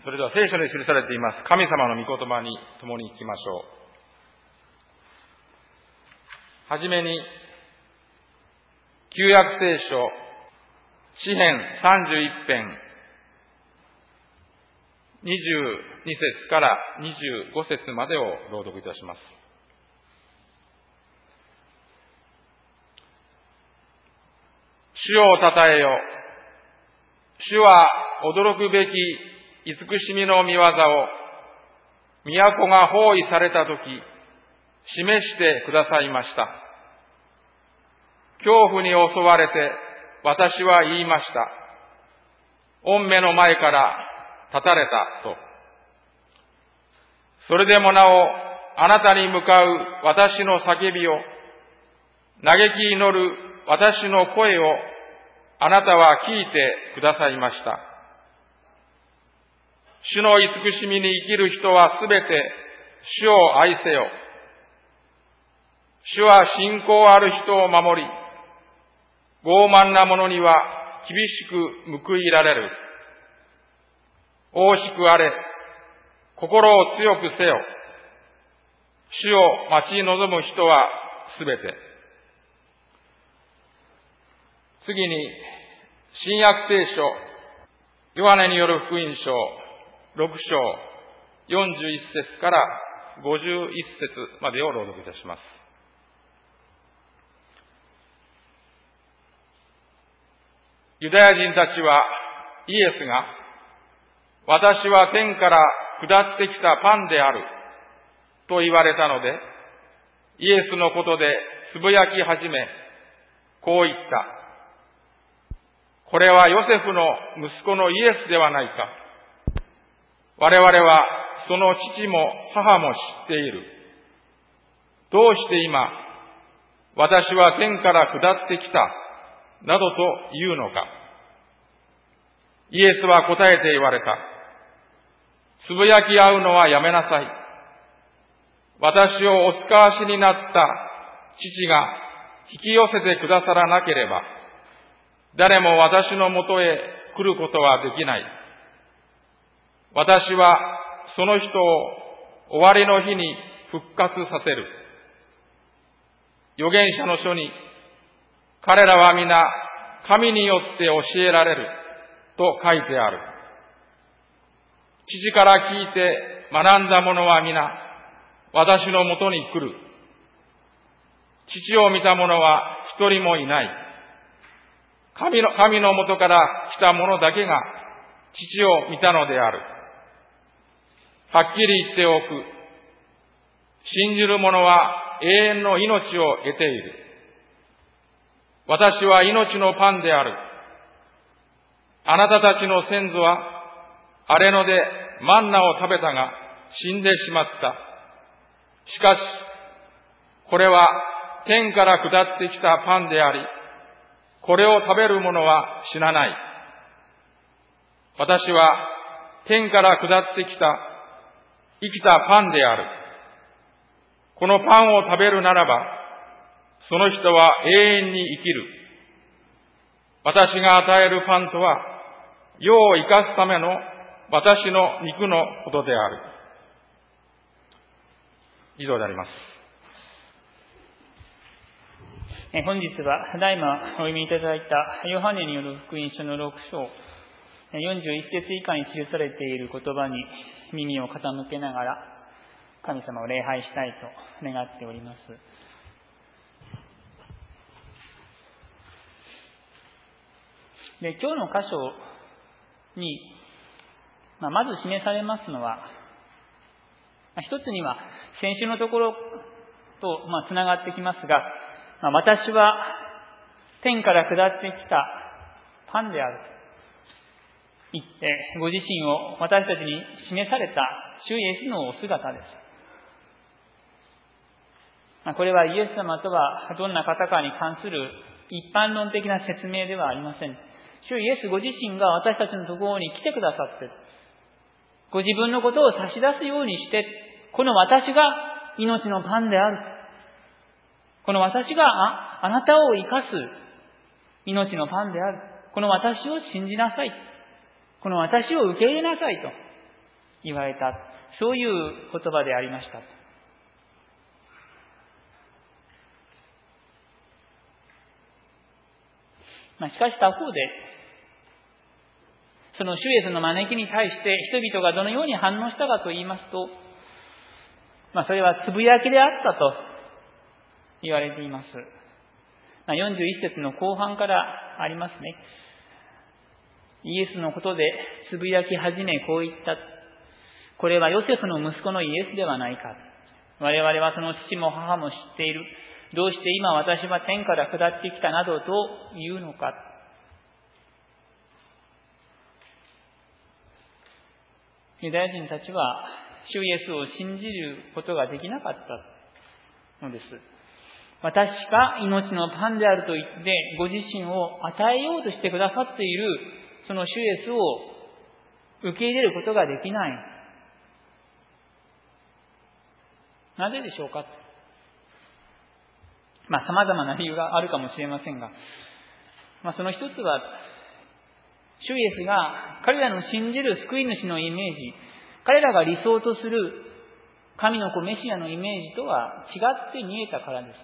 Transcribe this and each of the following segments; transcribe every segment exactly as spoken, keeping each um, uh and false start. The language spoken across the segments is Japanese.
それでは聖書に記されています神様の御言葉に共に行きましょう。はじめに、旧約聖書、詩編さんじゅういっ編、にじゅうに節からにじゅうご節までを朗読いたします。主をたたえよ。主は驚くべき慈しみの御業を、都が包囲されたとき、示してくださいました。恐怖に襲われて、私は言いました。御目の前から立たれたと。それでもなお、あなたに向かう私の叫びを、嘆き祈る私の声を、あなたは聞いてくださいました。主の慈しみに生きる人はすべて主を愛せよ。主は信仰ある人を守り、傲慢な者には厳しく報いられる。大しくあれ、心を強くせよ。主を待ち望む人はすべて。次に、新約聖書、ヨハネによる福音書、ろく章、よんじゅういち節からごじゅういち節までを朗読いたします。ユダヤ人たちはイエスが、私は天から下ってきたパンであると言われたので、イエスのことでつぶやき始め、こう言った。これはヨセフの息子のイエスではないか。我々はその父も母も知っている。どうして今、私は天から下ってきた、などと言うのか。イエスは答えて言われた。つぶやき合うのはやめなさい。私をお使わしになった父が引き寄せてくださらなければ、誰も私のもとへ来ることはできない。私はその人を終わりの日に復活させる。預言者の書に、彼らは皆神によって教えられると書いてある。父から聞いて学んだ者は皆私のもとに来る。父を見た者は一人もいない。神の、神のもとから来た者だけが父を見たのである。はっきり言っておく。信じる者は永遠の命を得ている。私は命のパンである。あなたたちの先祖は荒れ野でマンナを食べたが死んでしまった。しかし、これは天から下ってきたパンであり、これを食べる者は死なない。私は天から下ってきた生きたパンである。このパンを食べるならば、その人は永遠に生きる。私が与えるパンとは、世を生かすための私の肉のことである。以上であります。 え本日はただいまお読みいただいたヨハネによる福音書のろく章よんじゅういち節以下に記されている言葉に耳を傾けながら神様を礼拝したいと願っております。で、今日の箇所に、まあ、まず示されますのは、まあ、一つには先週のところとまあつながってきますが、まあ、私は天から下ってきたパンであると言って、ご自身を私たちに示された主イエスのお姿です。まあ、これはイエス様とはどんな方かに関する一般論的な説明ではありません。主イエスご自身が私たちのところに来てくださって、ご自分のことを差し出すようにして、この私が命のパンである。この私が あ, あなたを生かす命のパンである。この私を信じなさい。この私を受け入れなさいと。 言われた。そういう言葉でありました。まあ、しかし他方で、その主イエスの招きに対して人々がどのように反応したかと言いますと、まあ、それはつぶやきであったと言われています。まあ、よんじゅういっ節の後半からありますね。イエスのことでつぶやき始めこう言った。これはヨセフの息子のイエスではないか。我々はその父も母も知っている。どうして今私は天から下ってきたなどと言うのか。ユダヤ人たちは主イエスを信じることができなかったのです。私が命のパンであると言ってご自身を与えようとしてくださっているその主イエスを受け入れることができない。なぜでしょうか。まあ様々な理由があるかもしれませんが、まあその一つは、主イエスが彼らの信じる救い主のイメージ、彼らが理想とする神の子メシアのイメージとは違って見えたからです。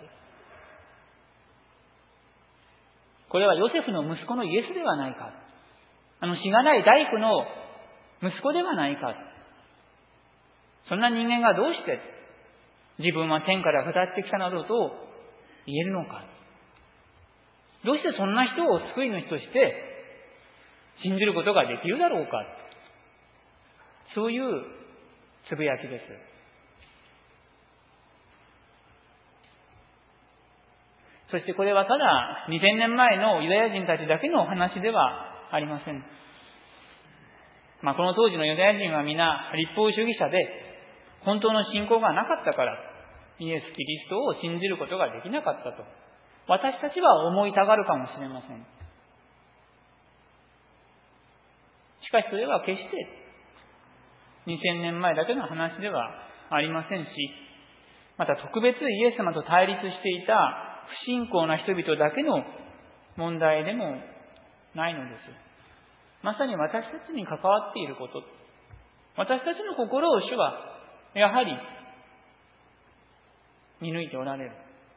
これはヨセフの息子のイエスではないか。あのしがない大工の息子ではないか。そんな人間がどうして自分は天から下ってきたなどと言えるのか。どうしてそんな人を救い主として信じることができるだろうか。そういうつぶやきです。そしてこれはただにせんねんまえのユダヤ人たちだけの話ではありません。まあ、この当時のユダヤ人は皆立法主義者で本当の信仰がなかったからイエス・キリストを信じることができなかったと私たちは思いたがるかもしれません。しかしそれは決してにせんねんまえだけの話ではありませんし、また特別イエス様と対立していた不信仰な人々だけの問題でもないのです。まさに私たちに関わっていること、私たちの心を主はやはり見抜いておられる。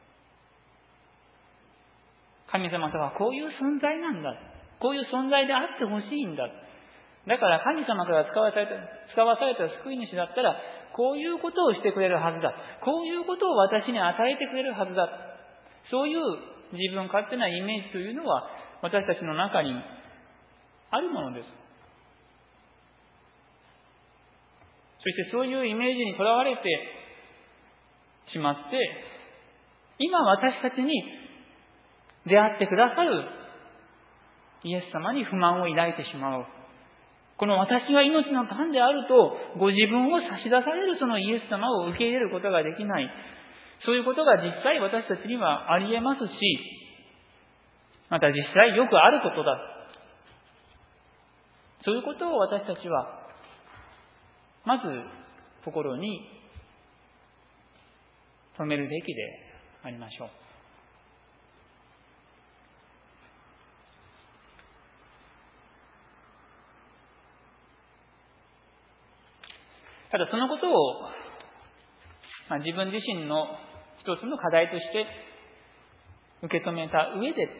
神様とはこういう存在なんだ。こういう存在であってほしいんだ。だから神様から使わされた、使わされた救い主だったら、こういうことをしてくれるはずだ。こういうことを私に与えてくれるはずだ。そういう自分勝手なイメージというのは、私たちの中にあるものです。そしてそういうイメージにとらわれてしまって、今私たちに出会ってくださるイエス様に不満を抱いてしまう。この私が命のパンであるとご自分を差し出されるそのイエス様を受け入れることができない。そういうことが実際私たちにはあり得ますし、また実際よくあることだ。そういうことを私たちはまず心に留めるべきでありましょう。ただそのことを、まあ、自分自身の一つの課題として受け止めた上で、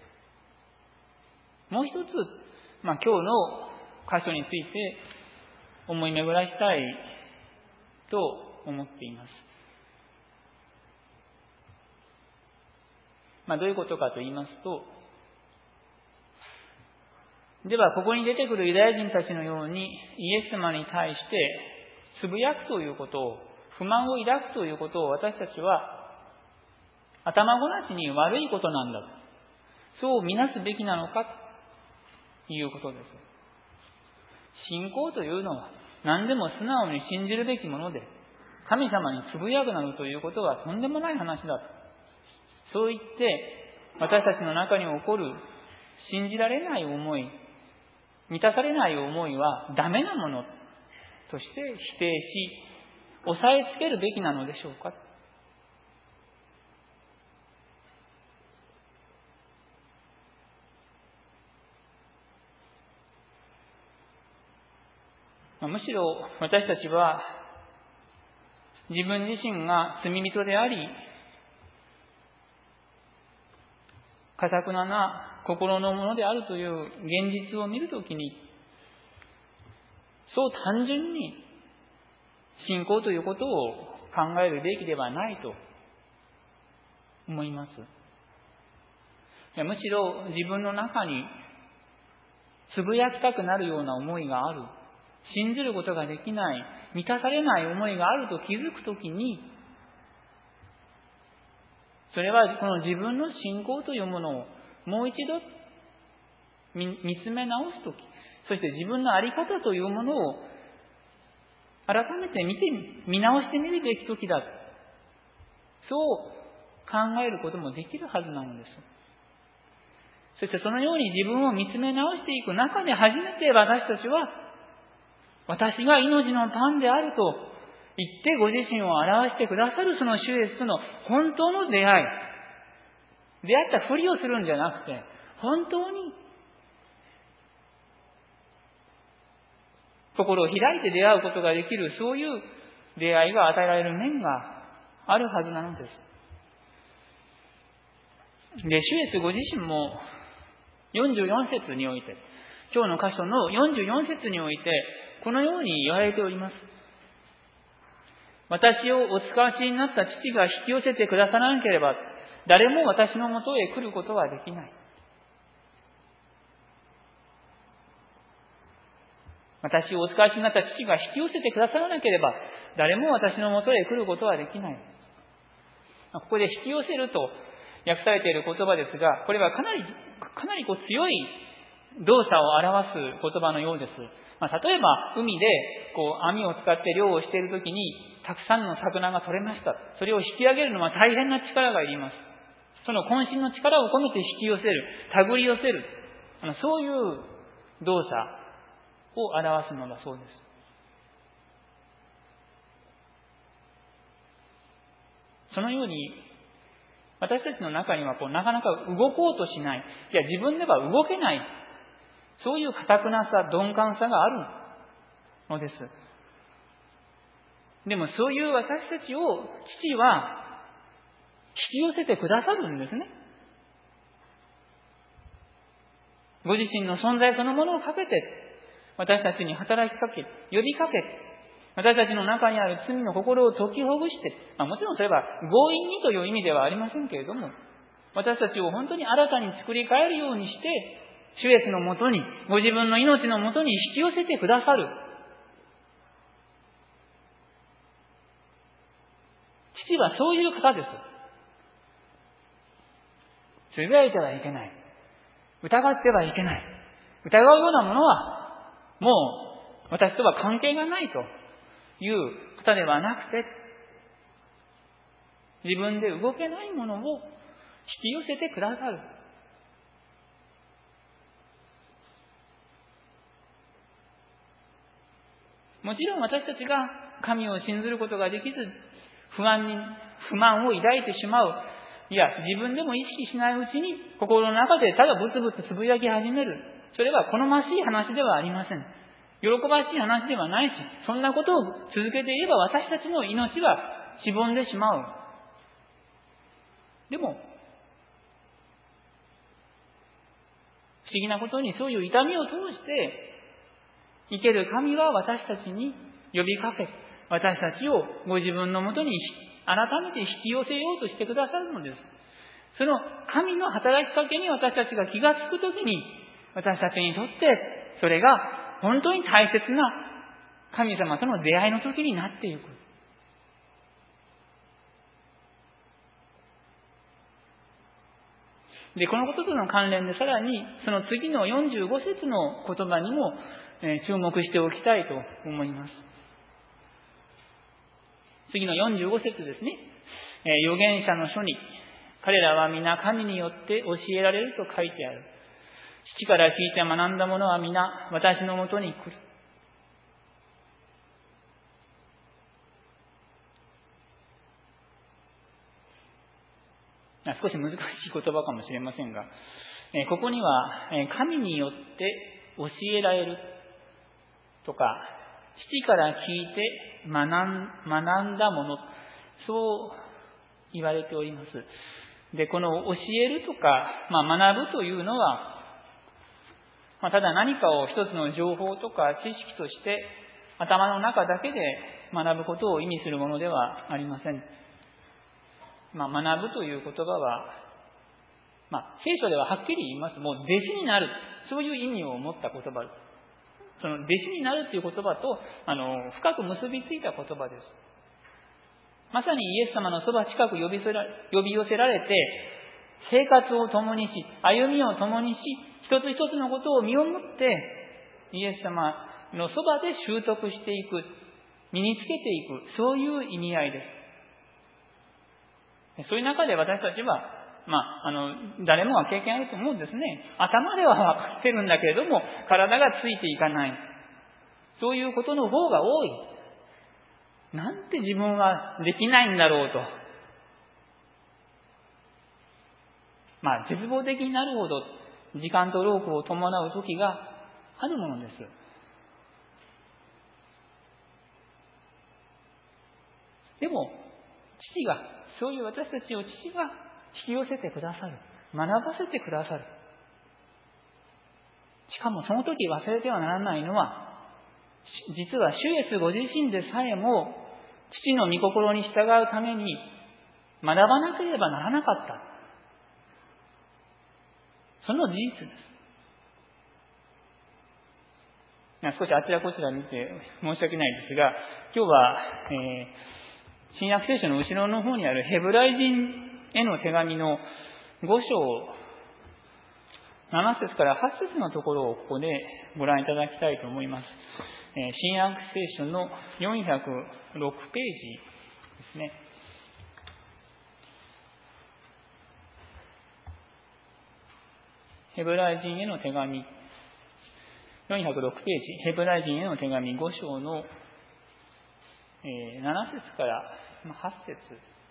もう一つ、まあ、今日の箇所について思い巡らしたいと思っています。まあ、どういうことかと言いますと、ではここに出てくるユダヤ人たちのようにイエス様に対してつぶやくということを、不満を抱くということを私たちは頭ごなしに悪いことなんだ、そう見なすべきなのかということです。信仰というのは何でも素直に信じるべきもので、神様につぶやくなどということはとんでもない話だ。そう言って私たちの中に起こる信じられない思い、満たされない思いはダメなものとして否定し、押さえつけるべきなのでしょうか。 むしろ私たちは自分自身が罪人であり、堅くなな心のものであるという現実を見るときに、そう単純に信仰ということを考えるべきではないと思います。いや、むしろ自分の中につぶやきたくなるような思いがある、信ずることができない、満たされない思いがあると気づくときに、それはこの自分の信仰というものをもう一度見つめ直すとき、そして自分の在り方というものを改めて見て見直してみるべきときだ、そう考えることもできるはずなのです。そしてそのように自分を見つめ直していく中で初めて私たちは、私が命のパンであると言ってご自身を表してくださるその主イエスとの本当の出会い、出会ったふりをするんじゃなくて、本当に心を開いて出会うことができる、そういう出会いが与えられる面があるはずなのです。で、主イエスご自身もよんじゅうよん節において、今日の箇所のよんじゅうよん節においてこのように言われております。私をお使わしになった父が引き寄せてくださらなければ、誰も私のもとへ来ることはできない。私をお使わしになった父が引き寄せてくださらなければ、誰も私のもとへ来ることはできない。ここで引き寄せると訳されている言葉ですが、これはかなり、かなりこう強い動作を表す言葉のようです。まあ、例えば海でこう網を使って漁をしているときにたくさんの魚が取れました。それを引き上げるのは大変な力がいります。その渾身の力を込めて引き寄せる、手繰り寄せる、あのそういう動作を表すのだそうです。そのように私たちの中にはこうなかなか動こうとしない、いや自分では動けない、そういう堅くなさ、鈍感さがあるのです。でもそういう私たちを父は引き寄せてくださるんですね。ご自身の存在そのものをかけて私たちに働きかけ、呼びかけ、私たちの中にある罪の心を解きほぐして、まあ、もちろんそれは強引にという意味ではありませんけれども、私たちを本当に新たに作り変えるようにして、主イエスのもとに、ご自分の命のもとに引き寄せてくださる。父はそういう方です。つぶやいてはいけない。疑ってはいけない。疑うようなものは、もう私とは関係がないという方ではなくて、自分で動けないものを引き寄せてくださる。もちろん私たちが神を信ずることができず、不安に、不満を抱いてしまう。いや、自分でも意識しないうちに心の中でただブツブツつぶやき始める。それは好ましい話ではありません。喜ばしい話ではないし、そんなことを続けていれば私たちの命はしぼんでしまう。でも、不思議なことにそういう痛みを通して生ける神は私たちに呼びかけ、私たちをご自分のもとに改めて引き寄せようとしてくださるのです。その神の働きかけに私たちが気がつくときに、私たちにとってそれが本当に大切な神様との出会いの時になっていく。で、このこととの関連でさらにその次のよんじゅうご節の言葉にも注目しておきたいと思います。次のよんじゅうご節ですね。預言者の書に、彼らは皆神によって教えられると書いてある。父から聞いて学んだ者は皆私のもとに来る。少し難しい言葉かもしれませんが、ここには神によって教えられるとか父から聞いて学ん、学んだもの、そう言われております。で、この教えるとか、まあ、学ぶというのは、まあ、ただ何かを一つの情報とか知識として頭の中だけで学ぶことを意味するものではありません。まあ、学ぶという言葉は、まあ、聖書でははっきり言います。もう弟子になる。そういう意味を持った言葉です。その弟子になるという言葉と、あの、深く結びついた言葉です。まさにイエス様のそば近く呼び寄せら、呼び寄せられて、生活を共にし、歩みを共にし、一つ一つのことを身をもって、イエス様のそばで習得していく、身につけていく、そういう意味合いです。そういう中で私たちは、まあ、あの、誰もが経験あると思うんですね。頭では分かってるんだけれども、体がついていかない。そういうことの方が多い。なんて自分はできないんだろうと。まあ、絶望的になるほど時間と労苦を伴う時があるものです。でも、父が、そういう私たちを父が引き寄せてくださる。学ばせてくださる。しかもその時忘れてはならないのは、実は主イエスご自身でさえも父の御心に従うために学ばなければならなかった。その事実です。少しあちらこちら見て申し訳ないですが、今日は、えー、新約聖書の後ろの方にあるヘブライ人への手紙のご章なな節からはち節のところをここでご覧いただきたいと思います。えー、新約聖書のよんひゃくろくページですね。ヘブライ人への手紙よんひゃくろくページ、ヘブライ人への手紙ご章の、えー、なな節からはち節。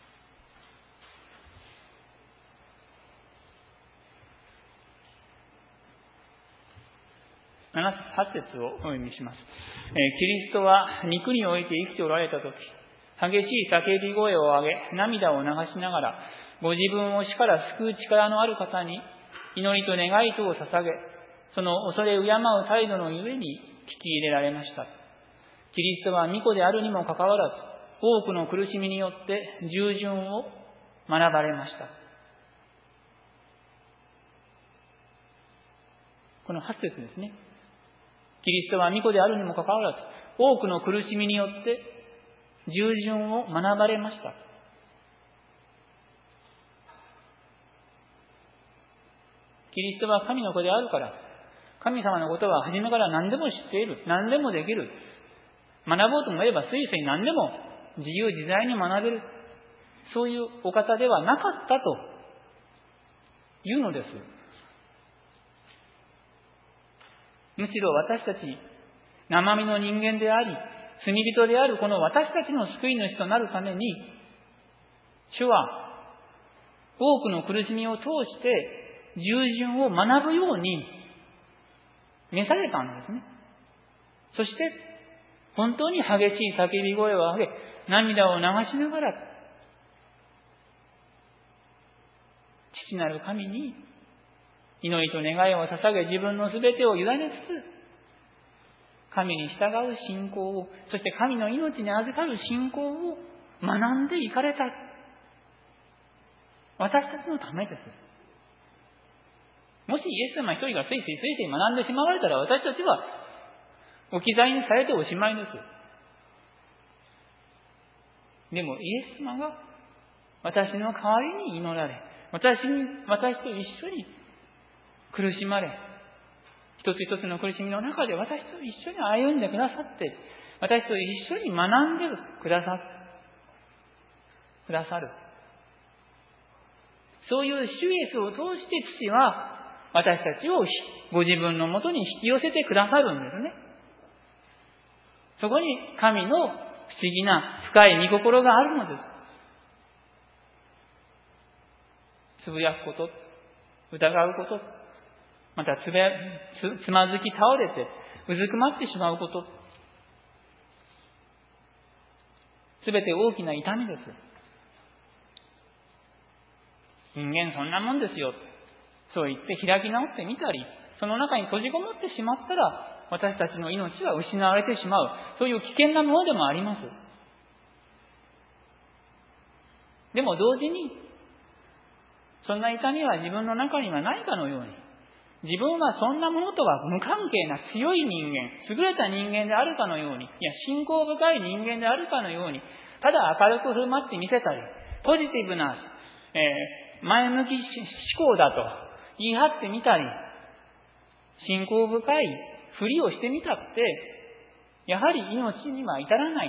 なな節、はち節をお読みします。えー、キリストは肉において生きておられたとき、激しい叫び声を上げ、涙を流しながら、ご自分を死から救う力のある方に祈りと願いとを捧げ、その恐れ敬う態度のゆえに聞き入れられました。キリストは御子であるにもかかわらず、多くの苦しみによって従順を学ばれました。このはち節ですね。キリストは御子であるにもかかわらず、多くの苦しみによって従順を学ばれました。キリストは神の子であるから、神様のことは初めから何でも知っている。何でもできる。学ぼうと思えばついつい何でも自由自在に学べる。そういうお方ではなかったというのです。むしろ私たち、生身の人間であり、罪人であるこの私たちの救い主となるために、主は多くの苦しみを通して従順を学ぶように召されたんですね。そして、本当に激しい叫び声を上げ、涙を流しながら、父なる神に祈りと願いを捧げ、自分のすべてを委ねつつ、神に従う信仰を、そして神の命に預かる信仰を学んでいかれた。私たちのためです。もしイエス様一人がついついついつい学んでしまわれたら、私たちは置き去りにされておしまいです。でもイエス様が私の代わりに祈られ、私に、私と一緒に苦しまれ、一つ一つの苦しみの中で私と一緒に歩んでくださって、私と一緒に学んでくださくださる。そういう主イエスを通して父は私たちをご自分のもとに引き寄せてくださるんですね。そこに神の不思議な深い御心があるのです。つぶやくこと、疑うこと、またつべつ、つまずき倒れてうずくまってしまうこと、 すべて大きな痛みです。人間そんなもんですよ。そう言って開き直ってみたり、その中に閉じこもってしまったら、私たちの命は失われてしまう。そういう危険なものでもあります。でも同時に、そんな痛みは自分の中にはないかのように、自分はそんなものとは無関係な強い人間、優れた人間であるかのように、いや信仰深い人間であるかのように、ただ明るく振る舞ってみせたり、ポジティブな、えー、前向き思考だと言い張ってみたり、信仰深いふりをしてみたって、やはり命には至らない。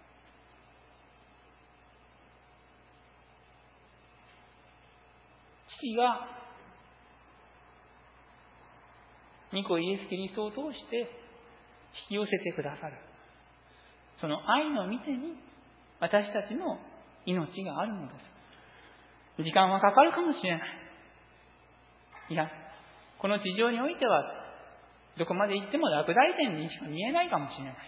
父が御子イエス・キリストを通して引き寄せてくださる。その愛の御手に私たちの命があるのです。時間はかかるかもしれない。いや、この地上においてはどこまで行っても落第点にしか見えないかもしれない。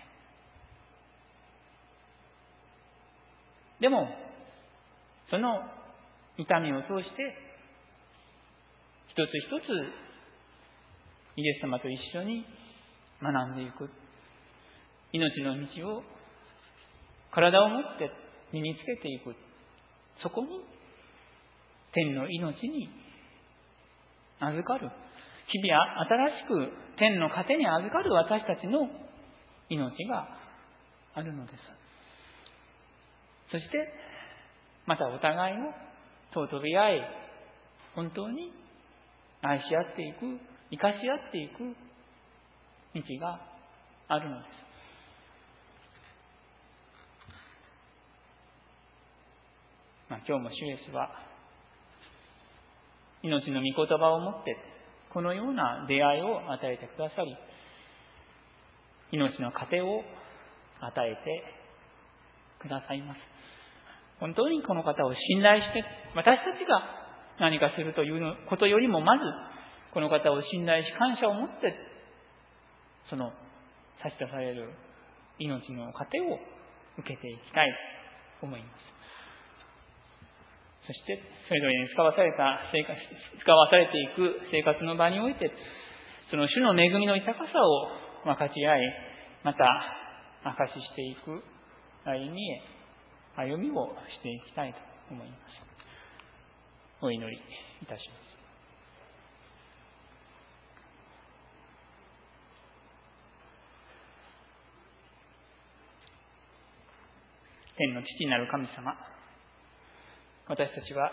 でも、その痛みを通して一つ一つイエス様と一緒に学んでいく。命の道を体を持って身につけていく。そこに天の命に預かる。日々新しく天の糧に預かる私たちの命があるのです。そしてまたお互いを尊び合い、本当に愛し合っていく、生かし合っていく道があるのです。まあ、今日も主イエスは命の御言葉をもってこのような出会いを与えてくださり、命の糧を与えてくださいます。本当にこの方を信頼して、私たちが何かするということよりも、まずこの方を信頼し感謝を持って、その差し出される命の糧を受けていきたいと思います。そしてそれぞれに使わされた生活、使わされていく生活の場において、その主の恵みの豊かさを分かち合い、また証ししていく歩みへ歩みをしていきたいと思います。お祈りいたします。天の父なる神様、私たちは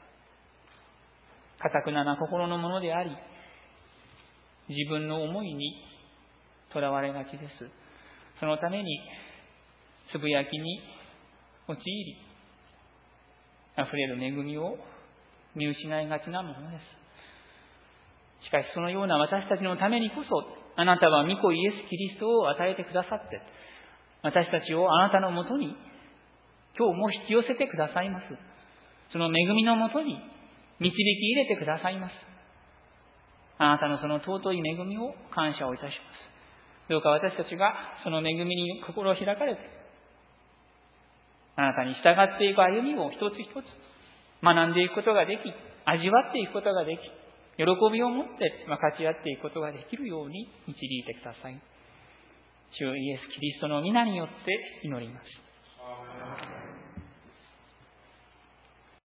堅くなな心のものであり、自分の思いにとらわれがちです。そのためにつぶやきに陥り、あふれる恵みを見失いがちなものです。しかしそのような私たちのためにこそ、あなたは御子イエス・キリストを与えてくださって、私たちをあなたのもとに今日も引き寄せてくださいます。その恵みのもとに導き入れてくださいます。あなたのその尊い恵みを感謝をいたします。どうか私たちがその恵みに心を開かれて、あなたに従っていく歩みを一つ一つ学んでいくことができ、味わっていくことができ、喜びを持って分かち合っていくことができるように導いてください。主イエス・キリストの皆によって祈ります。